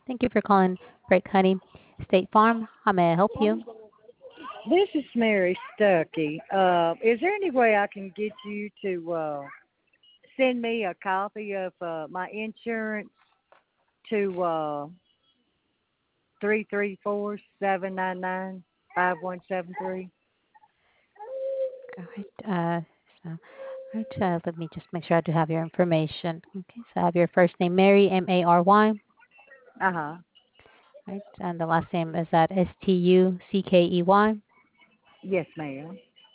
Thank you for calling Brick Honey State Farm. How may I help you? This is Mary Stuckey. Is there any way I can get you to send me a copy of my insurance to 334-799-5173? All right. Let me just make sure I do have your information. Okay, so I have your first name, Mary, Mary. Uh-huh. Right, and the last name is that Stuckey. Yes, ma'am.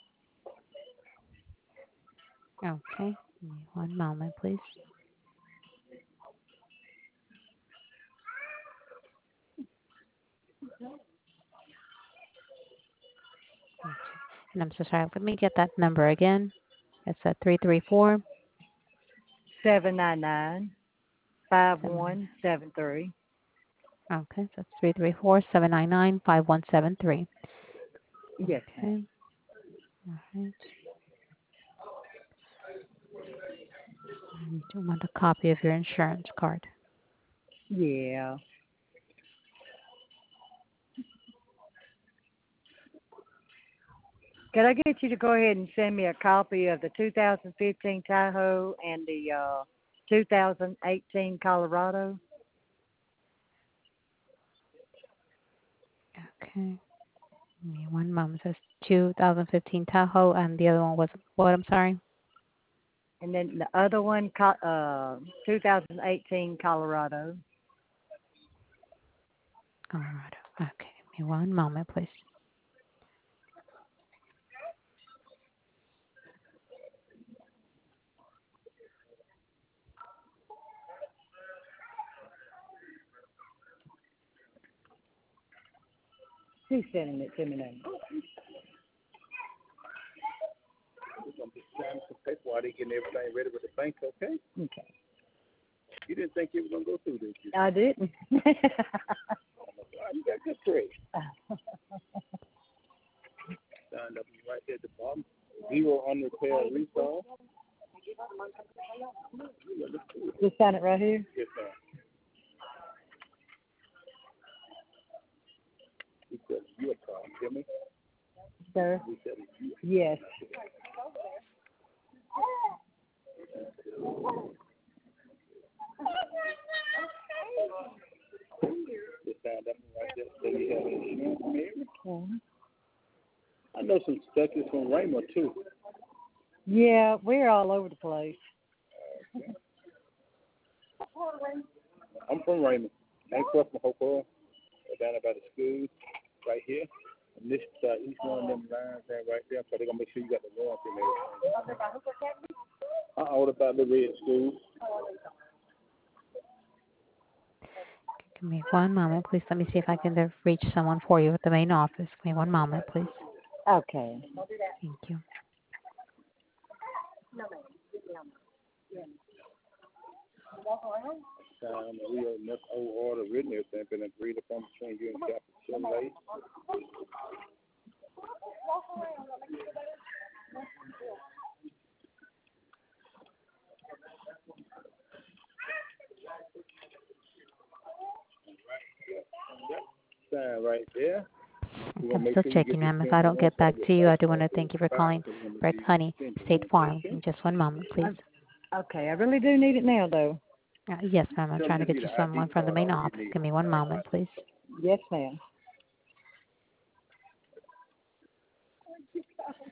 Okay, give me one moment, please. Okay. And I'm so sorry. Let me get that number again. It's a 334 799-5173. Okay, so it's 334-799-5173. Yes, Okay. ma'am. All right. You do want a copy of your insurance card. Yeah. Can I get you to go ahead and send me a copy of the 2015 Tahoe and the 2018 Colorado? Okay. Give me one moment. So it's 2015 Tahoe, and the other one was what? I'm sorry. And then the other one, 2018 Colorado. Colorado. Okay. Give me one moment, please. Who's sending it to me now? We're gonna be signing some paper while they getting everything ready with the bank, okay? Okay. You didn't think you were gonna go through this, did you? I didn't. Oh my God, you got good grades. Signed up right there at the bottom. 0 unrepaired recall. Just sign it right here. Yes, ma'am. We said your car, you hear me? Sir? We said it's you. Yes. Just signed up right there. So you have insurance, Mary? Okay. I know some stuff is from Raymond too. Yeah, we're all over the place. I'm from Raymond. I ain't from Hopewell. Down by the school, right here. And this each one of them lines there right there, so they're gonna make sure you got the warranty and everything. I ordered about the red school. Give me one moment, please. Let me see if I can reach someone for you at the main office. Give me one moment, please. Okay. Thank you. We have enough old order written everything been agreed upon between you and Captain Chevrolet. Sign right there. Okay, I'm still checking, ma'am. If I don't get back to you, I do want to thank you for calling Brick Honey State Farm. In just one moment, please. Okay, I really do need it now, though. Yes, ma'am. I'm trying to get you someone from the main office. Give me one moment, please. Yes, ma'am.